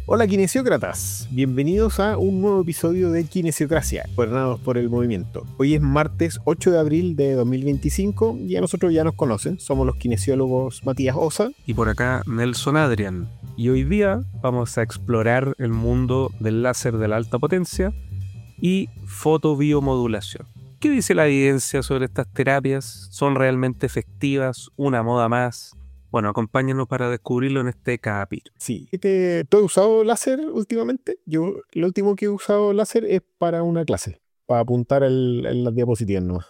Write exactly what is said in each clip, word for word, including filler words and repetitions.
Hola kinesiócratas, bienvenidos a un nuevo episodio de Kinesiocracia, gobernados por el movimiento. Hoy es martes ocho de abril de dos mil veinticinco y a nosotros ya nos conocen, somos los kinesiólogos Matías Osa y por acá Nelson Adrian. Y hoy día vamos a explorar el mundo del láser de la alta potencia y fotobiomodulación. ¿Qué dice la evidencia sobre estas terapias? ¿Son realmente efectivas? ¿Una moda más? Bueno, acompáñanos para descubrirlo en este capítulo. Sí, este, ¿tú has usado láser últimamente? Yo lo último que he usado láser es para una clase, para apuntar el, en las diapositivas nomás.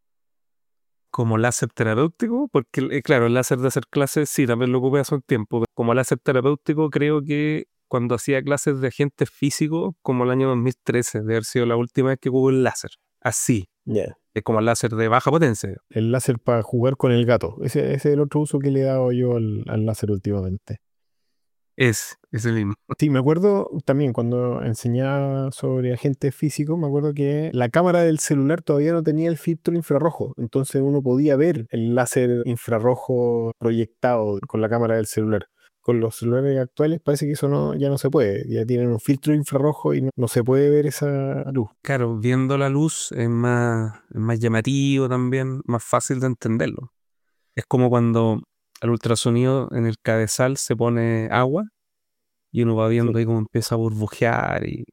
Como láser terapéutico, porque eh, claro, el láser de hacer clases sí, también lo ocupé hace un tiempo. Como láser terapéutico creo que cuando hacía clases de agentes físicos, como el año dos mil trece, de haber sido la última vez que ocupé el láser. Así, Ya. Yeah. es como el láser de baja potencia. El láser para jugar con el gato, ese, ese es el otro uso que le he dado yo al, al láser últimamente. Es, es el mismo. Sí, me acuerdo también cuando enseñaba sobre agentes físicos, me acuerdo que la cámara del celular todavía no tenía el filtro infrarrojo, entonces uno podía ver el láser infrarrojo proyectado con la cámara del celular. Con los celulares actuales parece que eso no, ya no se puede, ya tienen un filtro infrarrojo y no, no se puede ver esa luz. Claro, viendo la luz es más, es más llamativo también, más fácil de entenderlo. Es como cuando al ultrasonido en el cabezal se pone agua y uno va viendo Sí. ahí cómo empieza a burbujear y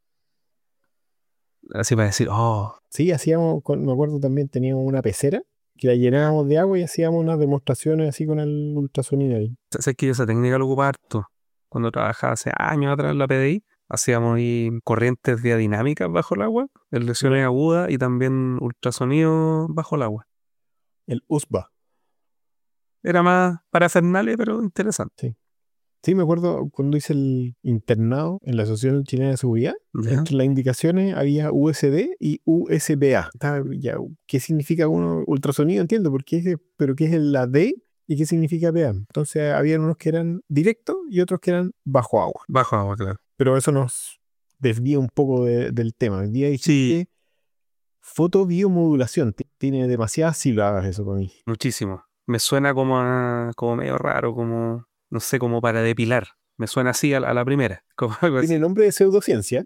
así para decir, oh. Sí, hacíamos, con- me acuerdo también, teníamos una pecera que la llenábamos de agua y hacíamos unas demostraciones así con el ultrasonido ahí. Sé que yo esa técnica lo ocupaba harto. Cuando trabajaba hace años atrás en la P D I, hacíamos ahí corrientes diadinámicas bajo el agua, lesiones agudas y también ultrasonido bajo el agua. El U S B A. Era más parafernalia, pero interesante. Sí. Sí, me acuerdo cuando hice el internado en la Asociación Chilena de Seguridad, ¿Ya? entre las indicaciones había U S B y U S B A. Estaba ya, ¿qué significa uno? Ultrasonido, entiendo, porque es, pero ¿qué es la D y qué significa B A? Entonces, había unos que eran directos y otros que eran bajo agua. Bajo agua, claro. Pero eso nos desvía un poco de- del tema. Hoy día Sí, dijiste fotobiomodulación. T- Tiene demasiadas sílabas eso para mí. muchísimo. Me suena como, a- como medio raro, como, no sé, como para depilar. Me suena así a la, a la primera. Como algo así. Tiene nombre de pseudociencia.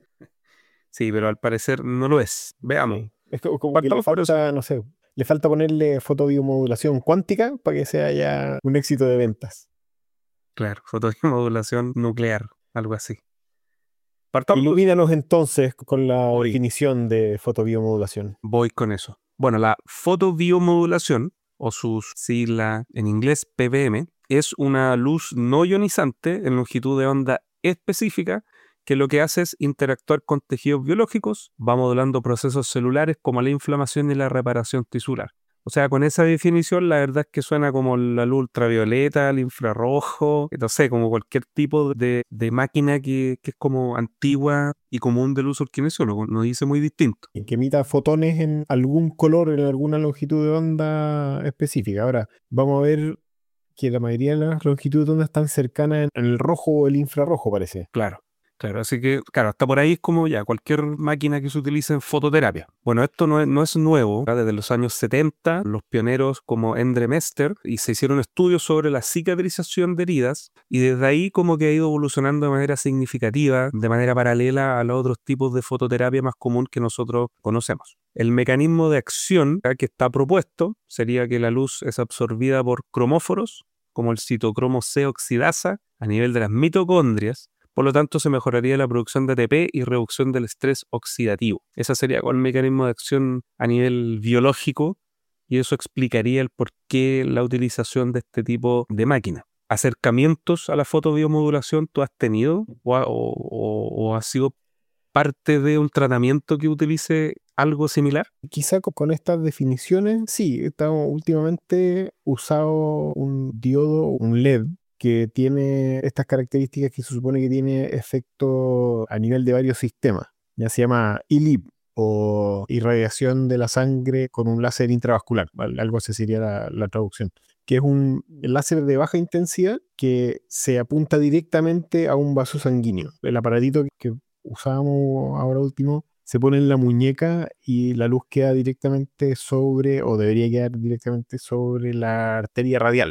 Sí, pero al parecer no lo es. Veamos. Sí. Es co- como que le Partamos por eso. falta, no sé, le falta ponerle fotobiomodulación cuántica para que sea ya un éxito de ventas. Claro, fotomodulación nuclear, algo así. Partamos. Ilumínanos entonces con la Voy, definición de fotobiomodulación. voy con eso. Bueno, la fotobiomodulación, o sus sigla en inglés P B M, es una luz no ionizante en longitud de onda específica que lo que hace es interactuar con tejidos biológicos, va modulando procesos celulares como la inflamación y la reparación tisular. O sea, con esa definición, la verdad es que suena como la luz ultravioleta, el infrarrojo, no sé, como cualquier tipo de, de máquina que, que es como antigua y común del uso del kinesiólogo. Nos dice muy distinto. Y que emita fotones en algún color, en alguna longitud de onda específica. Ahora, vamos a ver que la mayoría de las longitudes de onda están cercanas en el rojo o el infrarrojo, parece. Claro, claro. Así que, claro, hasta por ahí es como ya cualquier máquina que se utilice en fototerapia. Bueno, esto no es, no es nuevo. ¿verdad? Desde los años setenta, los pioneros como Endre Mester y se hicieron estudios sobre la cicatrización de heridas y desde ahí como que ha ido evolucionando de manera significativa, de manera paralela a los otros tipos de fototerapia más común que nosotros conocemos. El mecanismo de acción ¿verdad? que está propuesto sería que la luz es absorbida por cromóforos, como el citocromo C oxidasa, a nivel de las mitocondrias. Por lo tanto, se mejoraría la producción de A T P y reducción del estrés oxidativo. Ese sería el mecanismo de acción a nivel biológico y eso explicaría el por qué la utilización de este tipo de máquina. ¿Acercamientos a la fotobiomodulación tú has tenido o, ha- o, o, o has sido parte de un tratamiento que utilice algo similar? Quizá co- con estas definiciones, sí, estamos últimamente usado un diodo, un L E D, que tiene estas características que se supone que tiene efecto a nivel de varios sistemas. Ya se llama I L I P o irradiación de la sangre con un láser intravascular, al- algo así sería la, la traducción, que es un láser de baja intensidad que se apunta directamente a un vaso sanguíneo. El aparatito que usábamos ahora último se pone en la muñeca y la luz queda directamente sobre, o debería quedar directamente sobre la arteria radial.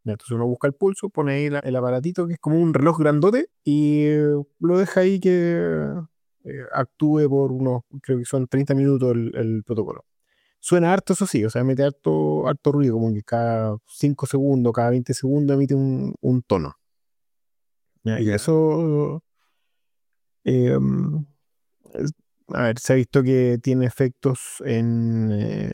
Entonces uno busca el pulso, pone ahí la- el aparatito que es como un reloj grandote y eh, lo deja ahí que eh, actúe por unos, creo que son treinta minutos el, el protocolo. Suena harto, eso sí, o sea, emite harto, harto ruido, como que cada cinco segundos, cada veinte segundos emite un, un tono. ¿Ya? Y Ya. eso, eh, mm, es- a ver, se ha visto que tiene efectos en, eh,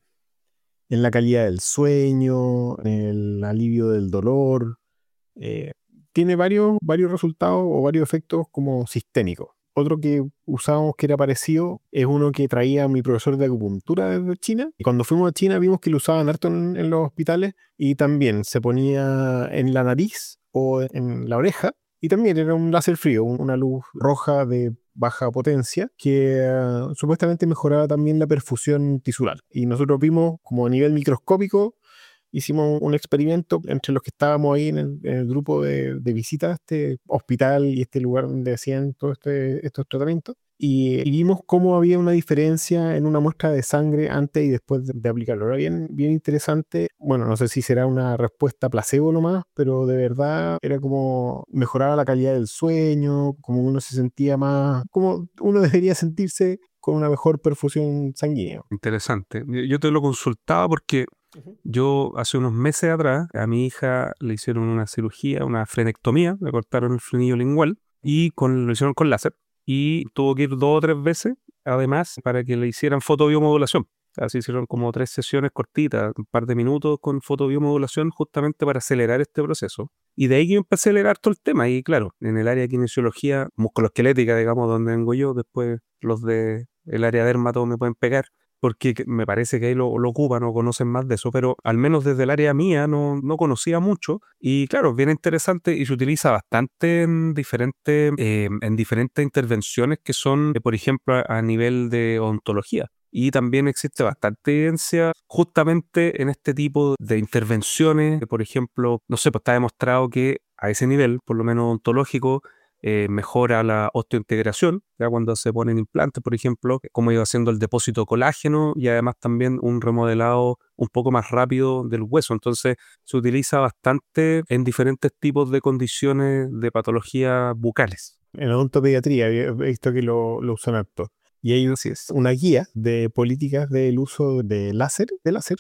en la calidad del sueño, en el alivio del dolor. eh, Tiene varios, varios resultados o varios efectos como sistémicos. Otro que usábamos que era parecido es uno que traía mi profesor de acupuntura desde China. Y cuando fuimos a China vimos que lo usaban harto en, en los hospitales y también se ponía en la nariz o en la oreja. Y también era un láser frío, un- una luz roja de baja potencia que eh, supuestamente mejoraba también la perfusión tisular. Y nosotros vimos como a nivel microscópico, hicimos un experimento entre los que estábamos ahí en el, en el grupo de, de visita a este hospital y este lugar donde hacían todos este, estos tratamientos. Y, y vimos cómo había una diferencia en una muestra de sangre antes y después de, de aplicarlo. Era bien, bien interesante. Bueno, no sé si será una respuesta placebo nomás, pero de verdad era como mejoraba la calidad del sueño, como uno se sentía más, como uno debería sentirse con una mejor perfusión sanguínea. Interesante. Yo yo te lo consultaba porque Ujú. yo hace unos meses atrás a mi hija le hicieron una cirugía, una frenectomía, le cortaron el frenillo lingual y con, lo hicieron con láser y tuvo que ir dos o tres veces, además, para que le hicieran fotobiomodulación. Así hicieron como tres sesiones cortitas, un par de minutos con fotobiomodulación justamente para acelerar este proceso. Y de ahí que yo empecé a acelerar todo el tema. Y claro, en el área de kinesiología musculoesquelética, digamos, donde vengo yo, después los de el área dermato me pueden pegar porque que- me parece que ahí lo, lo ocupan o conocen más de eso, pero al menos desde el área mía no, no conocía mucho y claro, es bien interesante y se utiliza bastante en diferentes, eh, en diferentes intervenciones que son, eh, por ejemplo, a, a nivel de odontología. Y también existe bastante evidencia justamente en este tipo de intervenciones. Por ejemplo, no sé, pues está demostrado que a ese nivel, por lo menos odontológico, eh, mejora la osteointegración, ya cuando se ponen implantes, por ejemplo, cómo iba haciendo el depósito de colágeno y además también un remodelado un poco más rápido del hueso. Entonces se utiliza bastante en diferentes tipos de condiciones de patologías bucales. En odontopediatría he he visto que lo, lo usan harto. Y hay Así es. una guía de políticas del uso de láser, de láser,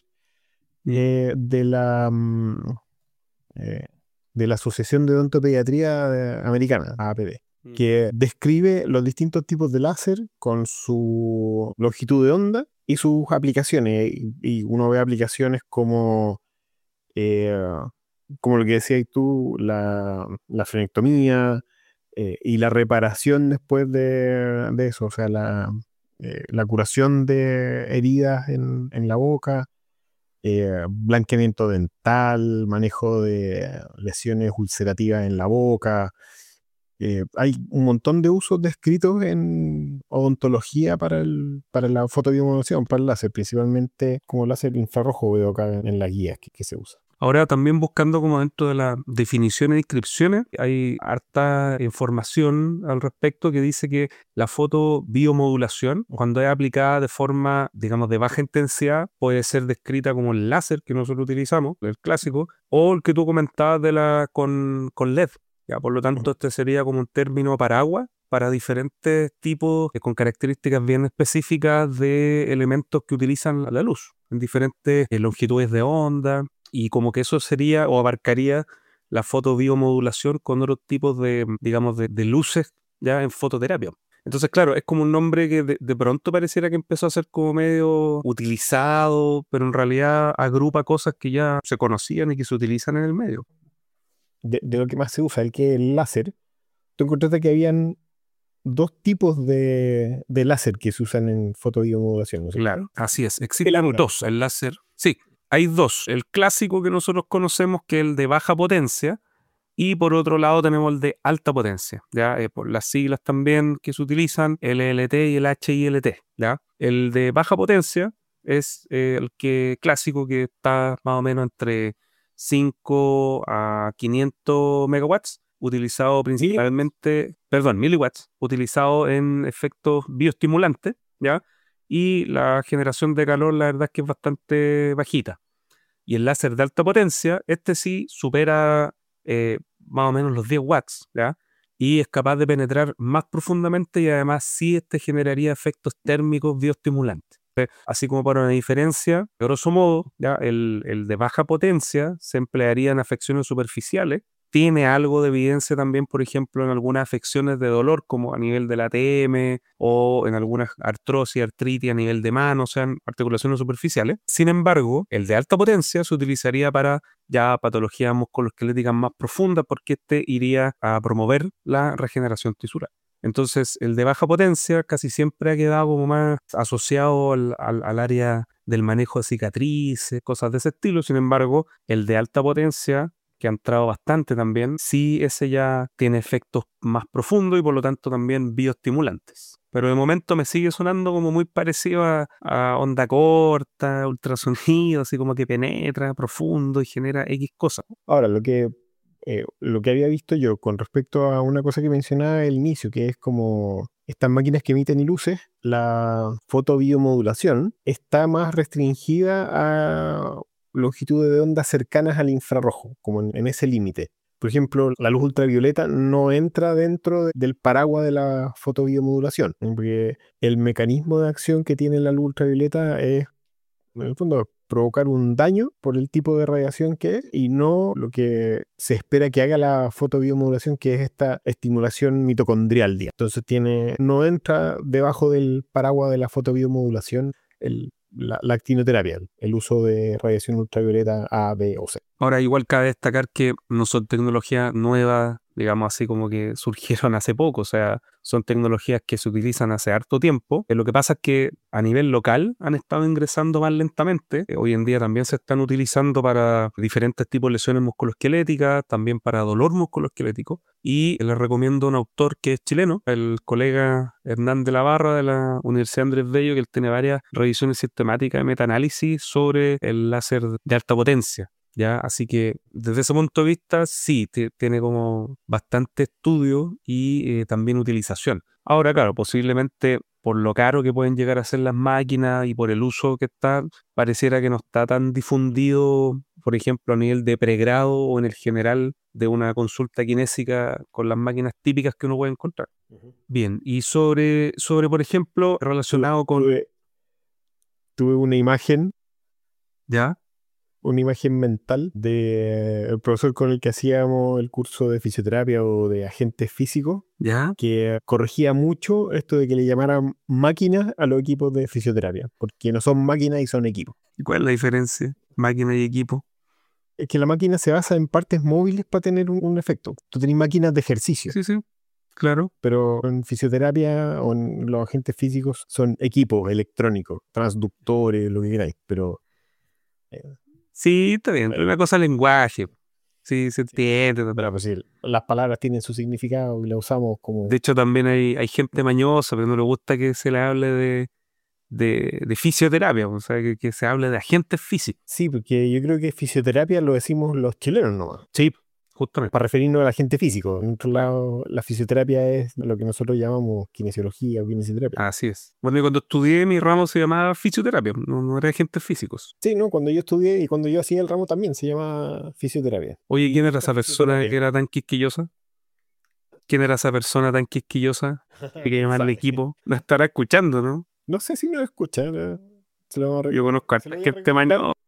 eh, de la, mm, eh, de la Asociación de Odontopediatría eh, Americana, A P D, Mm. que describe los distintos tipos de láser con su longitud de onda y sus aplicaciones. Y, y uno ve aplicaciones como, eh, como lo que decías tú, la, la frenectomía, eh, y la reparación después de, de eso, o sea, la, eh, la curación de heridas en, en la boca, eh, blanqueamiento dental, manejo de lesiones ulcerativas en la boca. Eh, hay un montón de usos descritos en odontología para, el, para la fotobiomodulación, para el láser, principalmente como láser infrarrojo veo acá en, en las guías que, que se usa. Ahora también buscando como dentro de las definiciones y descripciones, hay harta información al respecto que dice que la fotobiomodulación, cuando es aplicada de forma, digamos, de baja intensidad, puede ser descrita como el láser que nosotros utilizamos, el clásico, o el que tú comentabas de la con, con L E D. Ya, por lo tanto, este sería como un término paraguas para diferentes tipos, eh, con características bien específicas de elementos que utilizan la luz, en diferentes eh, longitudes de onda, y como que eso sería o abarcaría la fotobiomodulación con otros tipos de, digamos, de, de luces ya en fototerapia. Entonces, claro, es como un nombre que de, de pronto pareciera que empezó a ser como medio utilizado, pero en realidad agrupa cosas que ya se conocían y que se utilizan en el medio. De, de lo que más se usa, el que es el láser, tú encontraste que habían dos tipos de, de láser que se usan en fotobiomodulación, ¿no es cierto? Claro, así es. ¿Qué Existen láser? dos, el láser. Sí, hay dos. El clásico que nosotros conocemos, que es el de baja potencia, y por otro lado tenemos el de alta potencia, ¿ya? Eh, por las siglas también que se utilizan, el L L T y el H I L T, ¿ya? El de baja potencia es eh, el que clásico que está más o menos entre cinco a quinientos megawatts, utilizado Miliwatts. principalmente, perdón, miliwatts, utilizado en efectos bioestimulantes, ¿ya? Y la generación de calor, la verdad es que es bastante bajita. Y el láser de alta potencia, este sí supera eh, más o menos los diez watts, ¿ya? Y es capaz de penetrar más profundamente y además sí este generaría efectos térmicos bioestimulantes. Así como para una diferencia, de grosso modo, ¿ya? El, el de baja potencia se emplearía en afecciones superficiales. Tiene algo de evidencia también, por ejemplo, en algunas afecciones de dolor, como a nivel de la T M o en algunas artrosis, artritis a nivel de mano, o sea, en articulaciones superficiales. Sin embargo, el de alta potencia se utilizaría para ya patologías musculoesqueléticas más profundas, porque este iría a promover la regeneración tisular. Entonces, el de baja potencia casi siempre ha quedado como más asociado al, al, al área del manejo de cicatrices, cosas de ese estilo. Sin embargo, el de alta potencia, que ha entrado bastante también, sí ese ya tiene efectos más profundos y por lo tanto también bioestimulantes. Pero de momento me sigue sonando como muy parecido a, a onda corta, ultrasonido, así como que penetra profundo y genera X cosas. Ahora, lo que, eh, lo que había visto yo con respecto a una cosa que mencionaba al inicio, que es como estas máquinas que emiten luces, la fotobiomodulación está más restringida a longitudes de onda cercanas al infrarrojo, como en, en ese límite. Por ejemplo, la luz ultravioleta no entra dentro de- del paraguas de la fotobiomodulación, porque el mecanismo de acción que tiene la luz ultravioleta es, en el fondo, provocar un daño por el tipo de radiación que es y no lo que se espera que haga la fotobiomodulación, que es esta estimulación mitocondrial, digamos. Entonces tiene, no entra debajo del paraguas de la fotobiomodulación el, la, la actinoterapia, el, el uso de radiación ultravioleta A, B o C. Ahora, igual cabe destacar que no son tecnologías nuevas, digamos así como que surgieron hace poco, o sea, son tecnologías que se utilizan hace harto tiempo. Eh, lo que pasa es que a nivel local han estado ingresando más lentamente. Eh, hoy en día también se están utilizando para diferentes tipos de lesiones musculoesqueléticas, también para dolor musculoesquelético. Y les recomiendo un autor que es chileno, el colega Hernán de la Barra de la Universidad Andrés Bello, que él tiene varias revisiones sistemáticas de metaanálisis sobre el láser de alta potencia. ¿Ya? Así que desde ese punto de vista sí, te- tiene como bastante estudio y eh, también utilización. Ahora, claro, posiblemente por lo caro que pueden llegar a ser las máquinas y por el uso que está, pareciera que no está tan difundido, por ejemplo, a nivel de pregrado o en el general de una consulta kinésica con las máquinas típicas que uno puede encontrar. Ujú. Bien, y sobre, sobre por ejemplo, Tuve, relacionado con... tuve, tuve una imagen ¿Ya? una imagen mental del profesor con el que hacíamos el curso de fisioterapia o de agentes físicos, ¿Ya? que corregía mucho esto de que le llamaran máquinas a los equipos de fisioterapia, porque no son máquinas y son equipos. ¿Y cuál es la diferencia? Máquina y equipo. Es que la máquina se basa en partes móviles para tener un, un efecto. Tú tenés máquinas de ejercicio, Sí, sí, claro. pero en fisioterapia o en los agentes físicos son equipos electrónicos, transductores, lo que queráis, pero eh, Sí, está bien. bueno, Una cosa es lenguaje. Sí, se sí. entiende Pero también. pues sí, las palabras tienen su significado y las usamos De como... hecho, también hay, hay gente mañosa, pero no le gusta que se le hable de, de, de fisioterapia, o sea, que, que se hable de agentes físicos. Sí, porque yo creo que fisioterapia lo decimos los chilenos nomás, Sí, justamente. para referirnos al agente físico. En otro lado, la fisioterapia es lo que nosotros llamamos kinesiología o kinesioterapia. Así es. Bueno, y cuando estudié, mi ramo se llamaba fisioterapia, no, no era agentes físicos. Sí, ¿no? Cuando yo estudié y cuando yo hacía el ramo también se llama fisioterapia. Oye, ¿quién era Clínica esa persona que fisioterapia. era tan quisquillosa? ¿Quién era esa persona tan quisquillosa? Hay que ¿Quién llamarle sabe? equipo. La estará escuchando, ¿no? No sé si me lo escucha. ¿No? Se lo vamos a, re- Yo conozco a se harta lo voy a gente recomendar. mañosa.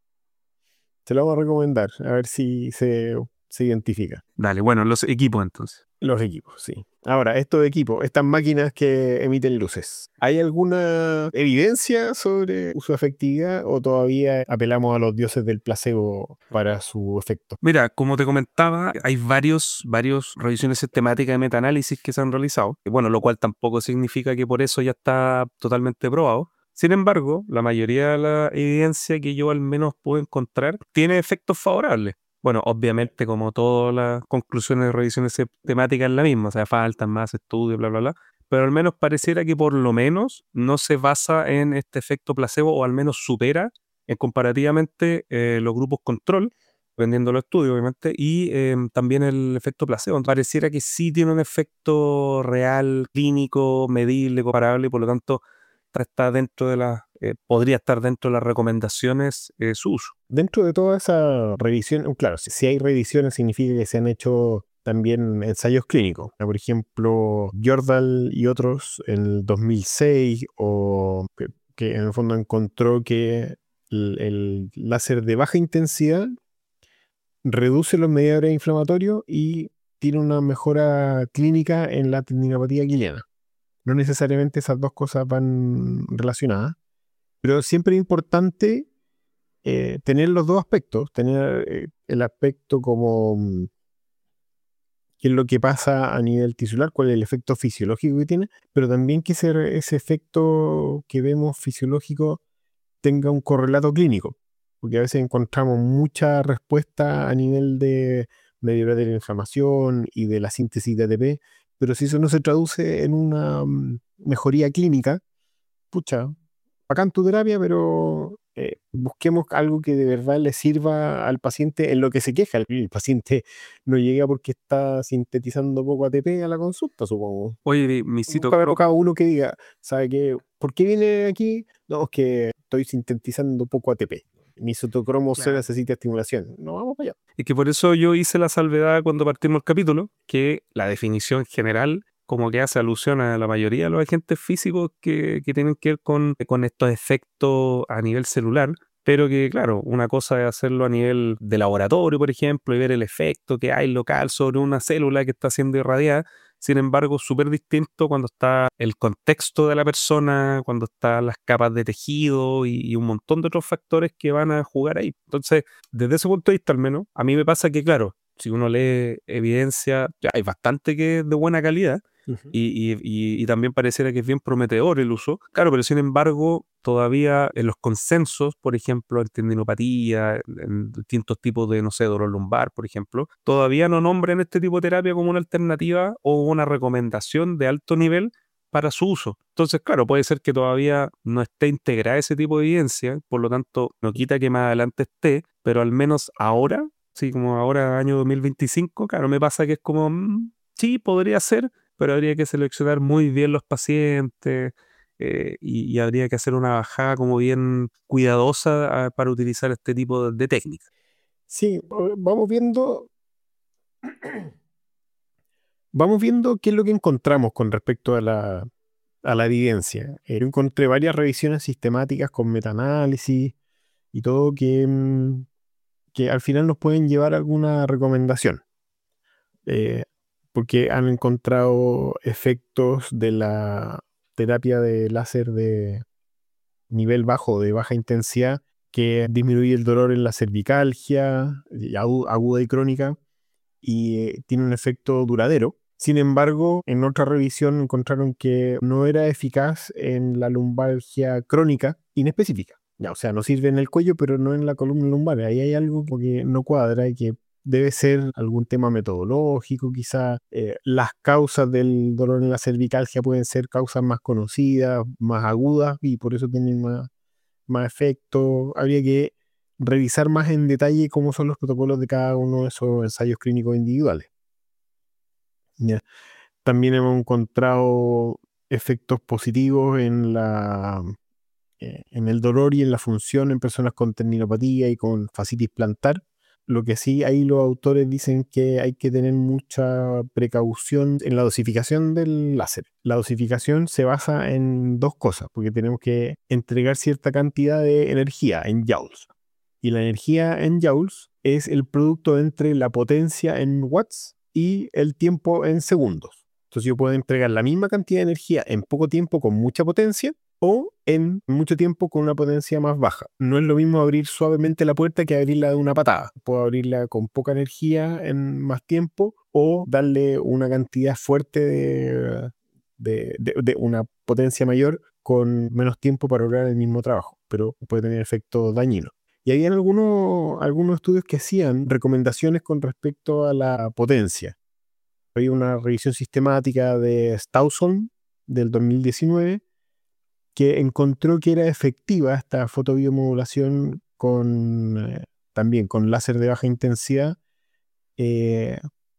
Se lo vamos a recomendar, a ver si se, se identifica. Dale, bueno, los equipos entonces. Los equipos, sí. Ahora, estos equipos, estas máquinas que emiten luces, ¿hay alguna evidencia sobre su efectividad o todavía apelamos a los dioses del placebo para su efecto? Mira, como te comentaba, hay varios, varios revisiones sistemáticas de metaanálisis que se han realizado, y bueno, lo cual tampoco significa que por eso ya está totalmente probado. Sin embargo, la mayoría de la evidencia que yo al menos puedo encontrar tiene efectos favorables. Bueno, obviamente, como todas las conclusiones de revisiones sistemáticas es la misma, o sea, faltan más estudios, bla, bla, bla. Pero al menos pareciera que por lo menos no se basa en este efecto placebo o al menos supera en comparativamente eh, los grupos control dependiendo de los estudios, obviamente, y eh, también el efecto placebo. Pareciera que sí tiene un efecto real, clínico, medible, comparable, y por lo tanto está dentro de las eh, podría estar dentro de las recomendaciones eh, su uso. Dentro de toda esa revisión, claro, si, si hay revisiones significa que se han hecho también ensayos clínicos. Por ejemplo, Jordal y otros en el dos mil seis, o que, que en el fondo encontró que el, el láser de baja intensidad reduce los mediadores inflamatorios y tiene una mejora clínica en la tendinopatía quiliana. No necesariamente esas dos cosas van relacionadas, pero siempre es importante eh, tener los dos aspectos, tener eh, el aspecto como mm, qué es lo que pasa a nivel tisular, cuál es el efecto fisiológico que tiene, pero también que ese, ese efecto que vemos fisiológico tenga un correlato clínico, porque a veces encontramos mucha respuesta a nivel de mediadores de la inflamación y de la síntesis de A T P, pero si eso no se traduce en una mm, mejoría clínica, pucha, bacán tu terapia, pero eh, busquemos algo que de verdad le sirva al paciente en lo que se queja. El, el paciente no llega porque está sintetizando poco A T P a la consulta, supongo. Oye, mi Nunca me ha citocromo, tocado uno que diga, ¿sabe qué? ¿Por qué viene aquí? No, es que estoy sintetizando poco A T P. Mi citocromo C claro, necesita estimulación. No, vamos para allá. y que por eso yo hice la salvedad cuando partimos el capítulo, que la definición general como que hace alusión a la mayoría de los agentes físicos que, que tienen que ver con, con estos efectos a nivel celular, pero que claro, una cosa es hacerlo a nivel de laboratorio, por ejemplo, y ver el efecto que hay local sobre una célula que está siendo irradiada. Sin embargo, súper distinto cuando está el contexto de la persona, cuando están las capas de tejido y, y un montón de otros factores que van a jugar ahí. Entonces, desde ese punto de vista al menos, a mí me pasa que, claro, si uno lee evidencia, ya hay bastante que es de buena calidad Ujú. y, y- y- y también pareciera que es bien prometedor el uso. Claro, pero sin embargo, todavía en los consensos, por ejemplo, en tendinopatía, en distintos tipos de, no sé, dolor lumbar, por ejemplo, todavía no nombran este tipo de terapia como una alternativa o una recomendación de alto nivel para su uso. Entonces, claro, puede ser que todavía no esté integrada ese tipo de evidencia, por lo tanto, no quita que más adelante esté, pero al menos ahora, sí, como ahora, año dos mil veinticinco, claro, me pasa que es como, mm, sí, podría ser, pero habría que seleccionar muy bien los pacientes eh, y, y habría que hacer una bajada como bien cuidadosa ah, para utilizar este tipo de, de técnicas. Sí, o- vamos viendo, vamos viendo qué es lo que encontramos con respecto a la, a la evidencia. Eh, yo encontré varias revisiones sistemáticas con metaanálisis y todo que, mm, que al final nos pueden llevar a alguna recomendación. Eh, porque han encontrado efectos de la terapia de láser de nivel bajo, de baja intensidad, que disminuye el dolor en la cervicalgia y agu- aguda y crónica, y eh, tiene un efecto duradero. Sin embargo, en otra revisión encontraron que no era eficaz en la lumbalgia crónica inespecífica. Ya, o sea, no sirve en el cuello, pero no en la columna lumbar. Ahí hay algo que no cuadra y que debe ser algún tema metodológico, quizá. Eh, las causas del dolor en la cervicalgia pueden ser causas más conocidas, más agudas, y por eso tienen más, más efecto. Habría que revisar más en detalle cómo son los protocolos de cada uno de esos ensayos clínicos individuales. ¿Ya? También hemos encontrado efectos positivos en la, eh, en el dolor y en la función en personas con tendinopatía y con fascitis plantar. Lo que sí, ahí los autores dicen que hay que tener mucha precaución en la dosificación del láser. La dosificación se basa en dos cosas, porque tenemos que entregar cierta cantidad de energía en joules. Y la energía en joules es el producto entre la potencia en watts y el tiempo en segundos. Entonces yo puedo entregar la misma cantidad de energía en poco tiempo con mucha potencia o en mucho tiempo con una potencia más baja. No es lo mismo abrir suavemente la puerta que abrirla de una patada. Puedo abrirla con poca energía en más tiempo o darle una cantidad fuerte de, de, de- de una potencia mayor con menos tiempo para lograr el mismo trabajo, pero puede tener efectos dañinos. Y había algunos, algunos estudios que hacían recomendaciones con respecto a la potencia. Había una revisión sistemática de Stawson del dos mil diecinueve que encontró que era efectiva esta fotobiomodulación con, eh, también con láser de baja intensidad eh,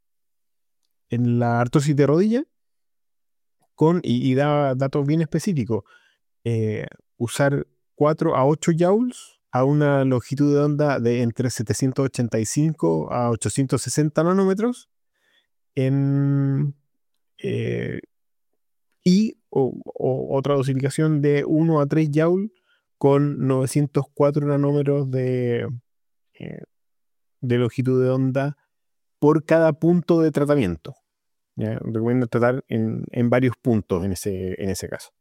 en la artrosis de rodilla con, y, y daba datos bien específicos. eh, Usar cuatro a ocho joules a una longitud de onda de entre setecientos ochenta y cinco a ochocientos sesenta nanómetros en, eh, y o, o otra dosificación de uno a tres joules con novecientos cuatro nanómetros de, eh, de longitud de onda por cada punto de tratamiento. ¿Ya? Recomiendo tratar en, en varios puntos en ese, en ese caso.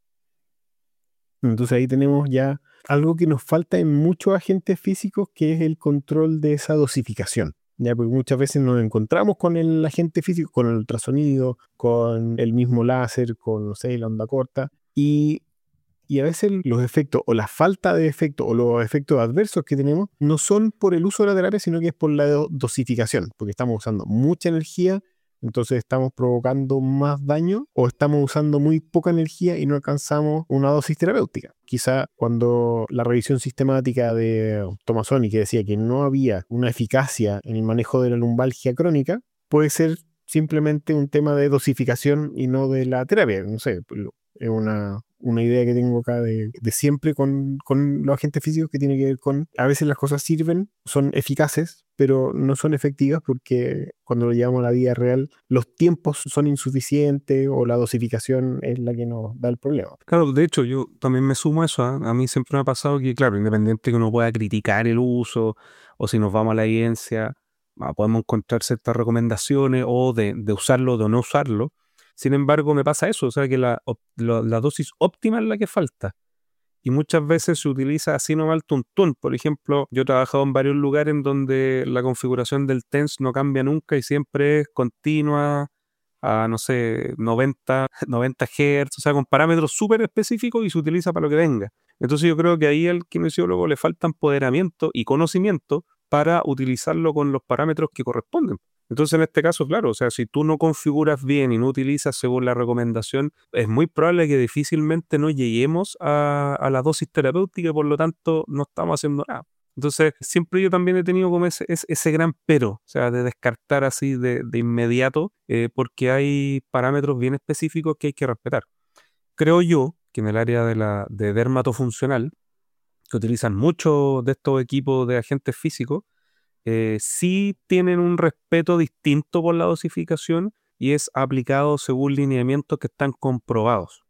Entonces ahí tenemos ya algo que nos falta en muchos agentes físicos, que es el control de esa dosificación. Ya, porque muchas veces nos encontramos con el agente físico, con el ultrasonido, con el mismo láser, con, no sé, la onda corta, y, y a veces los efectos, o la falta de efectos, o los efectos adversos que tenemos, no son por el uso de la terapia, sino que es por la do- dosificación, porque estamos usando mucha energía, entonces estamos provocando más daño, o estamos usando muy poca energía y no alcanzamos una dosis terapéutica. Quizá cuando la revisión sistemática de Tommasoni, que decía que no había una eficacia en el manejo de la lumbalgia crónica, puede ser simplemente un tema de dosificación y no de la terapia. No sé, lo- es una, una idea que tengo acá de, de siempre con, con los agentes físicos, que tiene que ver con, a veces las cosas sirven, son eficaces, pero no son efectivas porque cuando lo llevamos a la vida real, los tiempos son insuficientes o la dosificación es la que nos da el problema. Claro, de hecho, yo también me sumo a eso. ¿ah? A mí siempre me ha pasado que, claro, independiente que uno pueda criticar el uso o si nos vamos a la evidencia, ah, podemos encontrar ciertas recomendaciones o de, de usarlo o de no usarlo. Sin embargo, me pasa eso, o sea, que la, op- la, la dosis óptima es la que falta. Y muchas veces se utiliza así nomás el tuntún. Por ejemplo, yo he trabajado en varios lugares en donde la configuración del TENS no cambia nunca y siempre es continua a, no sé, noventa, noventa Hz, o sea, con parámetros súper específicos y se utiliza para lo que venga. Entonces yo creo que ahí al kinesiólogo le falta empoderamiento y conocimiento para utilizarlo con los parámetros que corresponden. Entonces en este caso, claro, o sea, si tú no configuras bien y no utilizas según la recomendación, es muy probable que difícilmente no lleguemos a, a la dosis terapéutica y por lo tanto no estamos haciendo nada. Entonces, siempre yo también he tenido como ese, ese, ese gran pero, o sea, de descartar así de, de inmediato, eh, porque hay parámetros bien específicos que hay que respetar. Creo yo que en el área de la de dermatofuncional, que utilizan muchos de estos equipos de agentes físicos, eh, sí tienen un respeto distinto por la dosificación y es aplicado según lineamientos que están comprobados.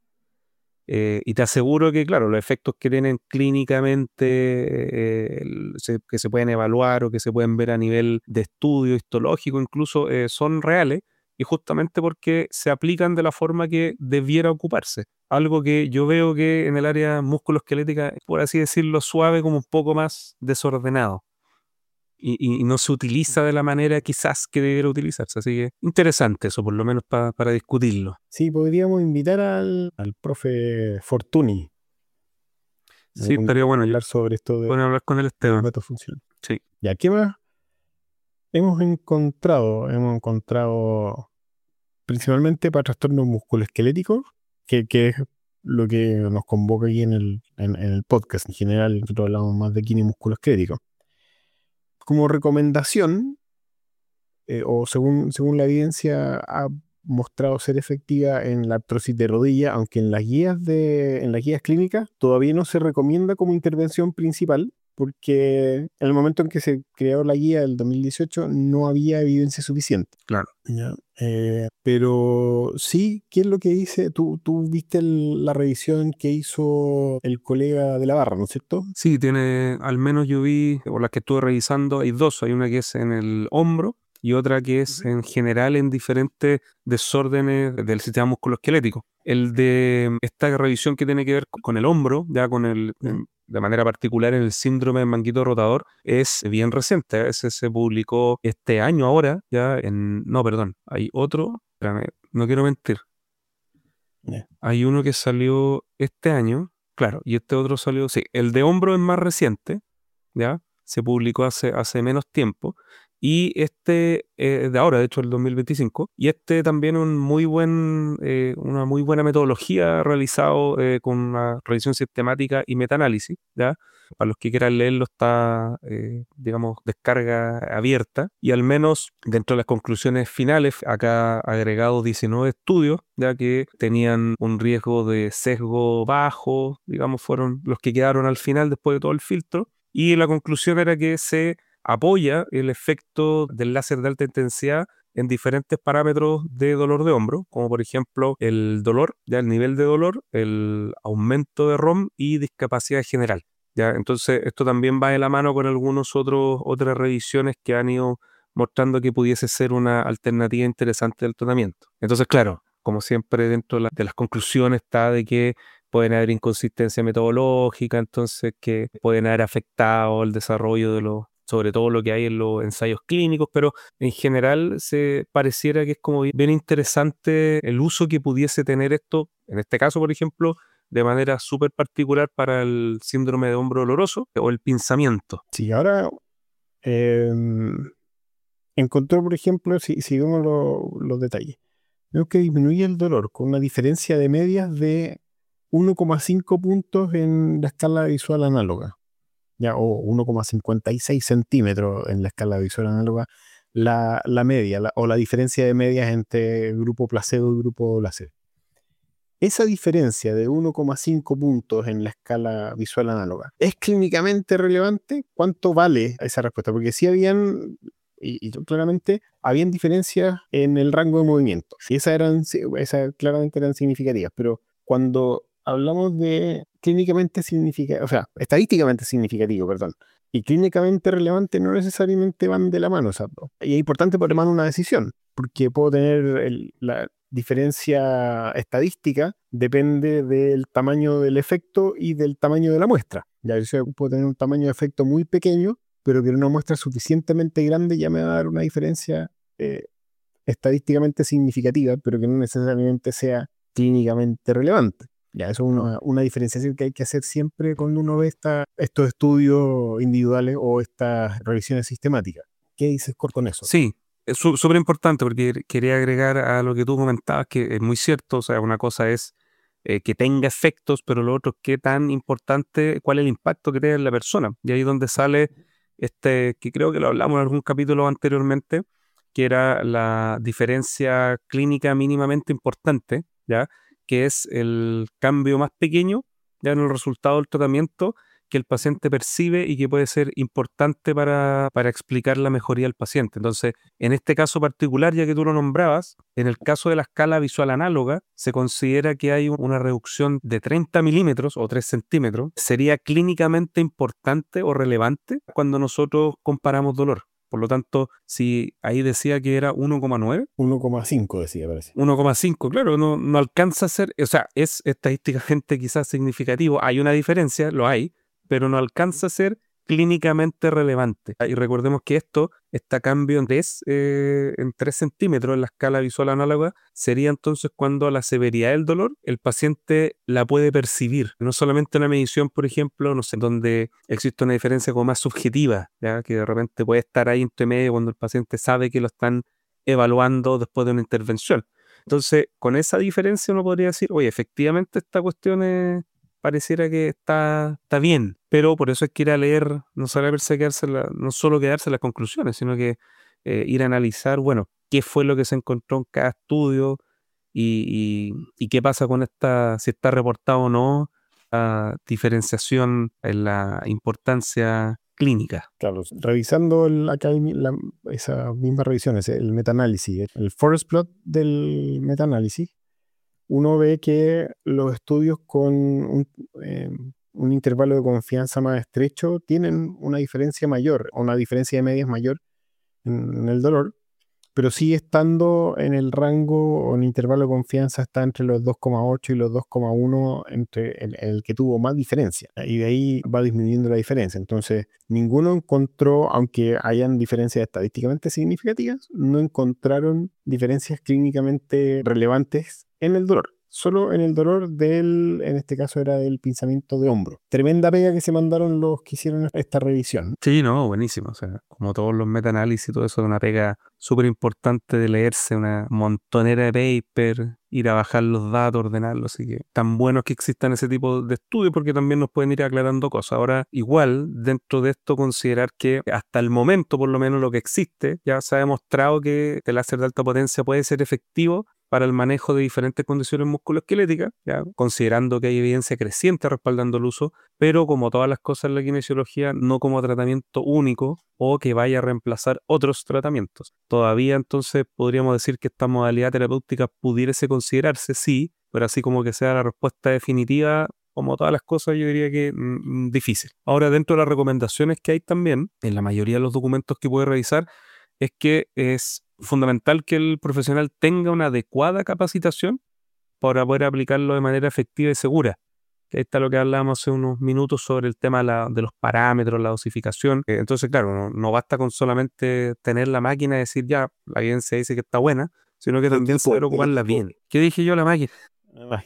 Eh, y te aseguro que, claro, los efectos que tienen clínicamente, eh, el- se- que se pueden evaluar o que se pueden ver a nivel de estudio histológico, incluso eh, son reales y justamente porque se aplican de la forma que debiera ocuparse. Algo que yo veo que en el área musculoesquelética, por así decirlo, suave, como un poco más desordenado y, y- y no se utiliza de la manera quizás que debiera utilizarse. Así que interesante eso, por lo menos pa- para discutirlo. Sí, podríamos invitar al, al profe Fortuny Sí, algún día estaría a bueno. Yo hablar sobre esto de puedo hablar con el Esteban. dermatofunción. Sí. ¿Ya qué más hemos encontrado? Hemos encontrado principalmente para trastornos musculoesqueléticos, que, que es lo que nos convoca aquí en el, en, en el podcast. En general, nosotros hablamos más de kine musculoesquelético. Como recomendación, eh, o según, según la evidencia, ha mostrado ser efectiva en la artrosis de rodilla, aunque en las guías de, en las guías clínicas todavía no se recomienda como intervención principal, porque en el momento en que se creó la guía del dos mil dieciocho no había evidencia suficiente. Claro. Ya, eh, pero sí, ¿qué es lo que dice? Tú, tú viste el- la revisión que hizo el colega de la barra, ¿no es cierto? Sí, tiene, al menos yo vi, o las que estuve revisando, hay dos. Hay una que es en el hombro y otra que es Ujú. en general en diferentes desórdenes del sistema musculoesquelético. El de esta revisión que tiene que ver con el hombro, ya con el, Ya. en- de manera particular en el síndrome del manguito rotador, es bien reciente. Ese se publicó este año ahora, ya en, no, perdón, hay otro, espérame, no quiero mentir. Ya. Hay uno que salió este año, claro, y este otro salió, sí, el de hombro es más reciente, ¿ya? Se publicó hace, hace menos tiempo, Y este, eh, de ahora, de hecho, el dos mil veinticinco, y este también un muy buen, eh, una muy buena metodología realizado eh, con una revisión sistemática y metaanálisis, ¿ya? Para los que quieran leerlo está, eh, digamos, descarga abierta, y al menos dentro de las conclusiones finales, acá agregado diecinueve estudios, ya que tenían un riesgo de sesgo bajo, digamos, fueron los que quedaron al final después de todo el filtro, y la conclusión era que se apoya el efecto del láser de alta intensidad en diferentes parámetros de dolor de hombro, como por ejemplo el dolor, ya el nivel de dolor, el aumento de ROM y discapacidad general. ¿Ya? Entonces esto también va de la mano con algunos otros otras revisiones que han ido mostrando que pudiese ser una alternativa interesante del tratamiento. Entonces, claro, como siempre dentro de, la- de las conclusiones está de que pueden haber inconsistencia metodológica, entonces que pueden haber afectado el desarrollo de los, sobre todo lo que hay en los ensayos clínicos, pero en general se pareciera que es como bien bien interesante el uso que pudiese tener esto, en este caso, por ejemplo, de manera súper particular para el síndrome de hombro doloroso o el pinzamiento. Sí, ahora eh, encontró, por ejemplo, si, si vemos lo- los detalles, vemos que disminuye el dolor con una diferencia de medias de uno coma cinco puntos en la escala visual análoga, ya, o uno coma cincuenta y seis centímetros en la escala visual análoga, la, la media, la- o la diferencia de medias entre grupo placebo y grupo láser. Esa diferencia de uno coma cinco puntos en la escala visual análoga, ¿es clínicamente relevante? ¿Cuánto vale esa respuesta? Porque sí habían, y, y claramente, habían diferencias en el rango de movimiento. Y esas eran, sí, esas claramente eran significativas, pero cuando hablamos de clínicamente significativo, o sea, estadísticamente significativo, perdón, y clínicamente relevante no necesariamente van de la mano esas dos. Y es importante por tomar una decisión, porque puedo tener el- la diferencia estadística, depende del tamaño del efecto y del tamaño de la muestra. Ya yo puedo tener un tamaño de efecto muy pequeño, pero que una muestra suficientemente grande ya me va a dar una diferencia eh, estadísticamente significativa, pero que no necesariamente sea clínicamente relevante. Ya, eso es una, una diferenciación que hay que hacer siempre cuando uno ve esta- estos estudios individuales o estas revisiones sistemáticas. ¿Qué dices, Cor, con eso? Sí, es su- súper importante porque quería agregar a lo que tú comentabas, que es muy cierto, o sea, una cosa es eh, que tenga efectos, pero lo otro es qué tan importante, cuál es el impacto que tiene en la persona. Y ahí es donde sale este, que creo que lo hablamos en algún capítulo anteriormente, que era la diferencia clínica mínimamente importante, ¿ya? Que es el cambio más pequeño, ya en el resultado del tratamiento que el paciente percibe y que puede ser importante para, para explicar la mejoría del paciente. Entonces, en este caso particular, ya que tú lo nombrabas, en el caso de la escala visual análoga, se considera que hay una reducción de treinta milímetros o tres centímetros. Sería clínicamente importante o relevante cuando nosotros comparamos dolor. Por lo tanto, si ahí decía que era uno coma nueve, uno coma cinco decía, parece. uno coma cinco, claro, no, no alcanza a ser, o sea, es estadísticamente quizás significativo, hay una diferencia, lo hay, pero no alcanza a ser clínicamente relevante. Y recordemos que esto, este cambio en tres, eh, en tres centímetros en la escala visual análoga, sería entonces cuando la severidad del dolor el paciente la puede percibir. No solamente una medición, por ejemplo, no sé, donde existe una diferencia como más subjetiva, ¿ya? Que de repente puede estar ahí entre medio cuando el paciente sabe que lo están evaluando después de una intervención. Entonces, con esa diferencia uno podría decir, oye, efectivamente esta cuestión es- pareciera que está, está bien, pero por eso es que ir a leer, no solo verse quedarse en la- no solo quedarse en las conclusiones, sino que eh, ir a analizar, bueno, qué fue lo que se encontró en cada estudio y, y- y qué pasa con esta, si está reportado o no, la diferenciación en la importancia clínica. Claro, revisando el, acá hay mi- la- esas mismas revisiones, el metaanálisis, el forest plot del metaanálisis, uno ve que los estudios con un, eh, un intervalo de confianza más estrecho tienen una diferencia mayor, o una diferencia de medias mayor en, en el dolor, pero sigue estando en el rango o en el intervalo de confianza está entre los dos coma ocho y los dos coma uno, entre el, el que tuvo más diferencia. Y de ahí va disminuyendo la diferencia. Entonces, ninguno encontró, aunque hayan diferencias estadísticamente significativas, no encontraron diferencias clínicamente relevantes en el dolor. solo en el dolor del, en este caso era del pinzamiento de hombro. Tremenda pega que se mandaron los que hicieron esta revisión. Sí, no, buenísimo. O sea, como todos los meta-análisis y todo eso, es una pega súper importante de leerse, una montonera de paper, ir a bajar los datos, ordenarlos. Así que tan bueno que existan ese tipo de estudios porque también nos pueden ir aclarando cosas. Ahora, igual, dentro de esto, considerar que hasta el momento, por lo menos lo que existe, ya se ha demostrado que el láser de alta potencia puede ser efectivo para el manejo de diferentes condiciones musculoesqueléticas, ya considerando que hay evidencia creciente respaldando el uso, pero como todas las cosas en la kinesiología, no como tratamiento único o que vaya a reemplazar otros tratamientos. Todavía entonces podríamos decir que esta modalidad terapéutica pudiese considerarse, sí, pero así como que sea la respuesta definitiva, como todas las cosas, yo diría que mm, difícil. Ahora, dentro de las recomendaciones que hay también, en la mayoría de los documentos que puede revisar, es que es fundamental que el profesional tenga una adecuada capacitación para poder aplicarlo de manera efectiva y segura. Ahí está lo que hablábamos hace unos minutos sobre el tema de, la, de los parámetros, la dosificación. Eh, Entonces, claro, no, no basta con solamente tener la máquina y decir, ya, la evidencia dice que está buena, sino que El también equipo, saber el ocuparla equipo. bien. ¿Qué dije yo? La máquina. Ah,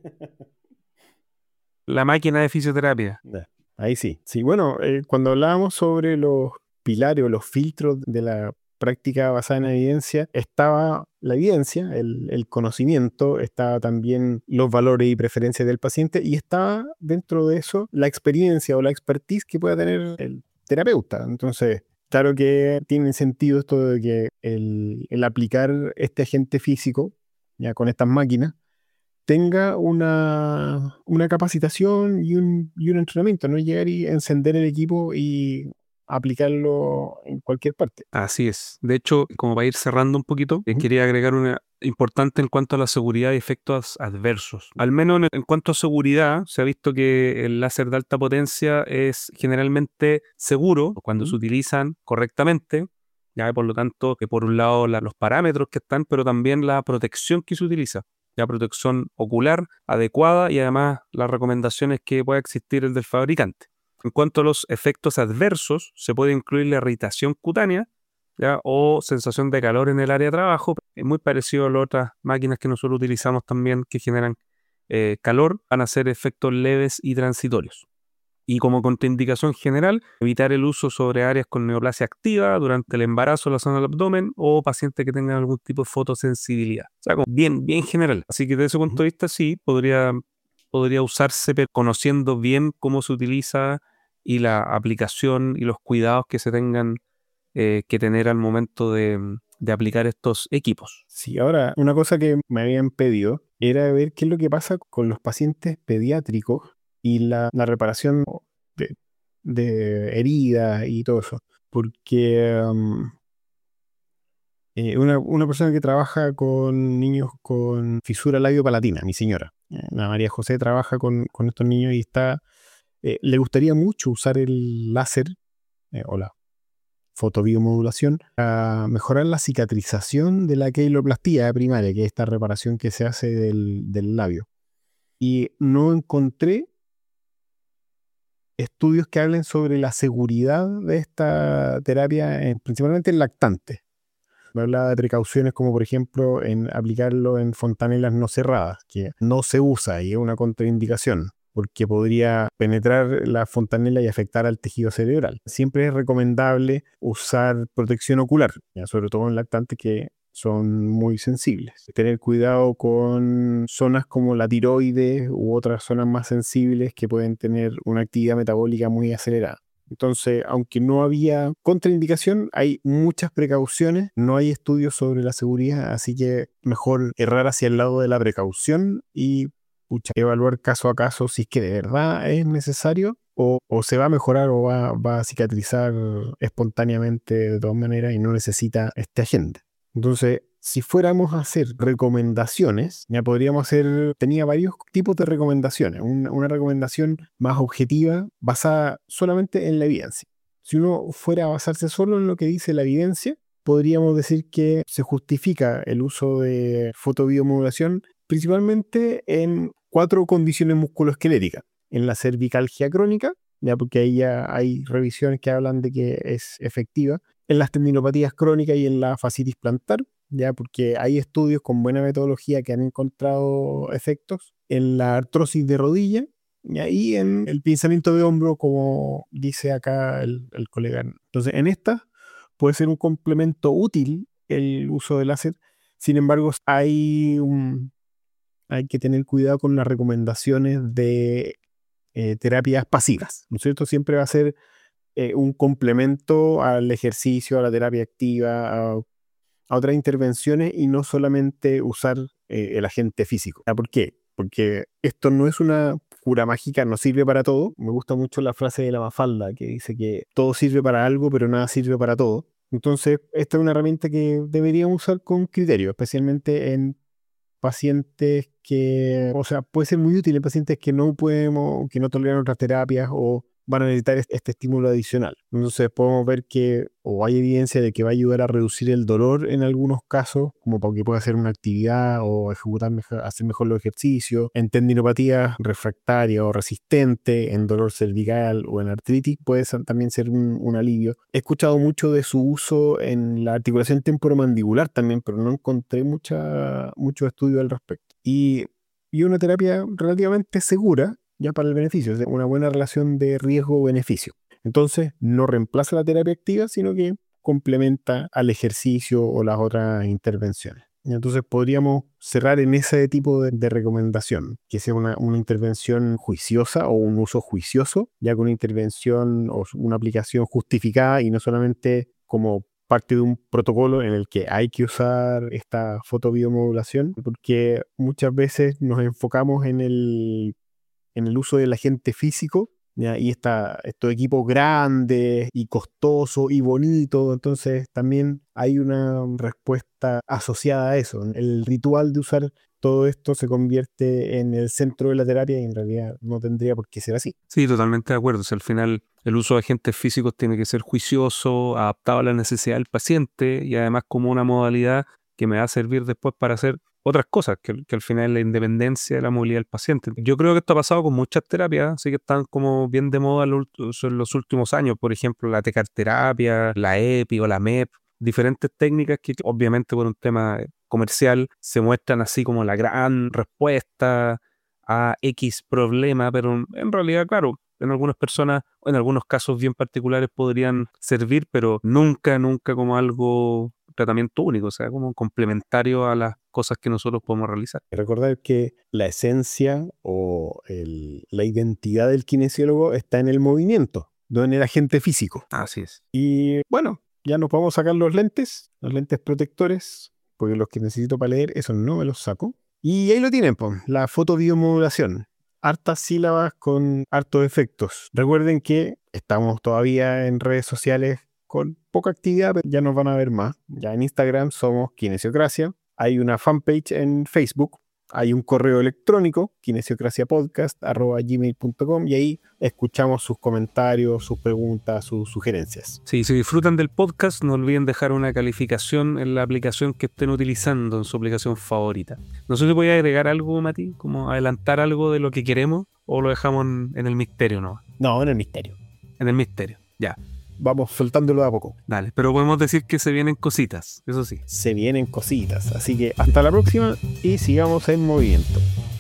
La máquina de fisioterapia. ya. Ahí sí. Sí, bueno, eh, cuando hablábamos sobre los pilares o los filtros de la práctica basada en evidencia, estaba la evidencia, el, el conocimiento, estaba también los valores y preferencias del paciente y estaba dentro de eso la experiencia o la expertise que pueda tener el terapeuta. Entonces, claro que tiene sentido esto de que el, el aplicar este agente físico, ya con estas máquinas, tenga una, una capacitación y un, y un entrenamiento, no llegar y encender el equipo y aplicarlo en cualquier parte. Así es. De hecho, como para ir cerrando un poquito, eh, Ujú. quería agregar una importante en cuanto a la seguridad y efectos adversos. Al menos en, en cuanto a seguridad, se ha visto que el láser de alta potencia es generalmente seguro cuando se Ujú. utilizan correctamente. Ya, por lo tanto, que por un lado la- los parámetros que están, pero también la protección que se utiliza. Ya protección ocular adecuada y además las recomendaciones que pueda existir el del fabricante. En cuanto a los efectos adversos, se puede incluir la irritación cutánea, ¿ya? O sensación de calor en el área de trabajo. Es muy parecido a las otras máquinas que nosotros utilizamos también que generan eh, calor, van a ser efectos leves y transitorios. Y como contraindicación general, evitar el uso sobre áreas con neoplasia activa durante el embarazo en la zona del abdomen o pacientes que tengan algún tipo de fotosensibilidad. O sea, como bien, bien general. Así que desde ese punto Ujú. de vista sí, podría, podría usarse, pero conociendo bien cómo se utiliza y la aplicación y los cuidados que se tengan eh, que tener al momento de, de aplicar estos equipos. Sí, ahora, una cosa que me habían pedido era ver qué es lo que pasa con los pacientes pediátricos y la, la reparación de, de heridas y todo eso. Porque um, eh, una, una persona que trabaja con niños con fisura labiopalatina, mi señora, eh, la María José trabaja con, con estos niños y está, eh, le gustaría mucho usar el láser eh, o la fotobiomodulación para mejorar la cicatrización de la queiloplastía primaria, que es esta reparación que se hace del, del labio. Y no encontré estudios que hablen sobre la seguridad de esta terapia, en- principalmente en lactantes. Me hablaba de precauciones como por ejemplo en aplicarlo en fontanelas no cerradas, que no se usa y es una contraindicación porque podría penetrar la fontanela y afectar al tejido cerebral. Siempre es recomendable usar protección ocular, ya, sobre todo en lactantes que son muy sensibles. Tener cuidado con zonas como la tiroides u otras zonas más sensibles que pueden tener una actividad metabólica muy acelerada. Entonces, aunque no había contraindicación, hay muchas precauciones, no hay estudios sobre la seguridad, así que mejor errar hacia el lado de la precaución y pucha, evaluar caso a caso si es que de verdad es necesario o, o se va a mejorar o va, va a cicatrizar espontáneamente de todas maneras y no necesita este agente. Entonces, si fuéramos a hacer recomendaciones, ya podríamos hacer, tenía varios tipos de recomendaciones. Una, una recomendación más objetiva, basada solamente en la evidencia. Si uno fuera a basarse solo en lo que dice la evidencia, podríamos decir que se justifica el uso de fotobiomodulación principalmente en cuatro condiciones musculoesqueléticas. En la cervicalgia crónica, ya porque ahí ya hay revisiones que hablan de que es efectiva en las tendinopatías crónicas y en la fascitis plantar, ya porque hay estudios con buena metodología que han encontrado efectos en la artrosis de rodilla y ahí en el pinzamiento de hombro, como dice acá el, el colega. Entonces, en esta puede ser un complemento útil el uso del láser. Sin embargo, hay, un, hay que tener cuidado con las recomendaciones de eh, terapias pasivas, ¿no es cierto? Siempre va a ser eh, un complemento al ejercicio, a la terapia activa, a, a otras intervenciones y no solamente usar eh, el agente físico. ¿Por qué? Porque esto no es una cura mágica, no sirve para todo. Me gusta mucho la frase de la Mafalda que dice que todo sirve para algo, pero nada sirve para todo. Entonces, esta es una herramienta que deberíamos usar con criterio, especialmente en pacientes que, o sea, puede ser muy útil en pacientes que no podemos, que no toleran otras terapias o van a necesitar este estímulo adicional. Entonces podemos ver que o hay evidencia de que va a ayudar a reducir el dolor en algunos casos, como para que pueda hacer una actividad o ejecutar mejor, hacer mejor los ejercicios. En tendinopatía refractaria o resistente, en dolor cervical o en artritis, puede ser, también ser un, un alivio. He escuchado mucho de su uso en la articulación temporomandibular también, pero no encontré mucha, mucho estudio al respecto. Y, y una terapia relativamente segura ya para el beneficio, es una buena relación de riesgo-beneficio. Entonces, no reemplaza la terapia activa, sino que complementa al ejercicio o las otras intervenciones. Y entonces podríamos cerrar en ese tipo de, de recomendación, que sea una, una intervención juiciosa o un uso juicioso, ya con una intervención o una aplicación justificada y no solamente como parte de un protocolo en el que hay que usar esta fotobiomodulación, porque muchas veces nos enfocamos en el en el uso del agente físico, ¿ya? Y está, estos equipos grandes y costosos y bonitos, entonces también hay una respuesta asociada a eso. El ritual de usar todo esto se convierte en el centro de la terapia y en realidad no tendría por qué ser así. Sí, totalmente de acuerdo. O sea, al final el uso de agentes físicos tiene que ser juicioso, adaptado a la necesidad del paciente y además como una modalidad que me va a servir después para hacer otras cosas, que, que al final es la independencia de la movilidad del paciente. Yo creo que esto ha pasado con muchas terapias, así que están como bien de moda en los últimos años. Por ejemplo, la tecarterapia, la EPI o la M E P, diferentes técnicas que obviamente por un tema comercial se muestran así como la gran respuesta a X problema, pero en realidad, claro, en algunas personas, o en algunos casos bien particulares podrían servir, pero nunca, nunca como algo tratamiento único, o sea, como complementario a las cosas que nosotros podemos realizar. Recordar que la esencia o el, la identidad del kinesiólogo está en el movimiento, no en el agente físico. Así es. Y bueno, ya nos vamos a sacar los lentes, los lentes protectores, porque los que necesito para leer, esos no me los saco. Y ahí lo tienen, pues, la fotobiomodulación. Hartas sílabas con hartos efectos. Recuerden que estamos todavía en redes sociales con poca actividad, pero ya nos van a ver más. Ya en Instagram somos Kinesiocracia. Hay una fanpage en Facebook. Hay un correo electrónico, kinesiocraciapodcast arroba gmail punto com, y ahí escuchamos sus comentarios, sus preguntas, sus sugerencias. Sí, si disfrutan del podcast, no olviden dejar una calificación en la aplicación que estén utilizando, en su aplicación favorita. No sé si voy a agregar algo, Mati, como adelantar algo de lo que queremos, o lo dejamos en, en el misterio, ¿no? No, en el misterio. En el misterio, ya. Vamos soltándolo de a poco. Dale, pero podemos decir que se vienen cositas, eso sí. Se vienen cositas, así que hasta la próxima y sigamos en movimiento.